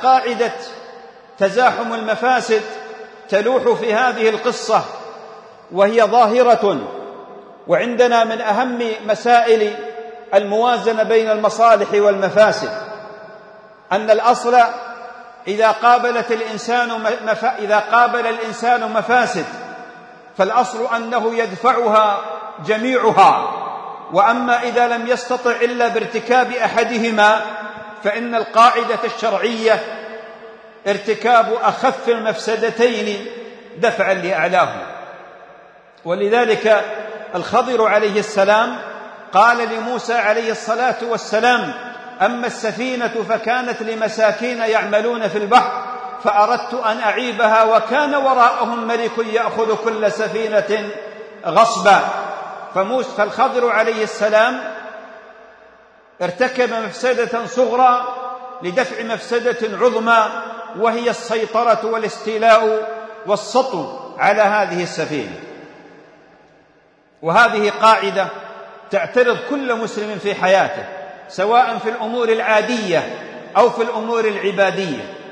فقاعدة تزاحم المفاسد تلوح في هذه القصة، وهي ظاهرة. وعندنا من أهم مسائل الموازنة بين المصالح والمفاسد أن الأصل إذا قابل الإنسان مفاسد فالأصل أنه يدفعها جميعها، وأما إذا لم يستطع إلا بارتكاب أحدهما فإن القاعدة الشرعية ارتكاب أخف المفسدتين دفعا لأعلاهما. ولذلك الخضر عليه السلام قال لموسى عليه الصلاة والسلام: أما السفينة فكانت لمساكين يعملون في البحر فأردت أن أعيبها وكان وراءهم ملك يأخذ كل سفينة غصبا. فالخضر عليه السلام ارتكب مفسدة صغرى لدفع مفسدة عظمى، وهي السيطرة والاستيلاء والسطو على هذه السفينة. وهذه قاعدة تعترض كل مسلم في حياته، سواء في الأمور العادية أو في الأمور العبادية.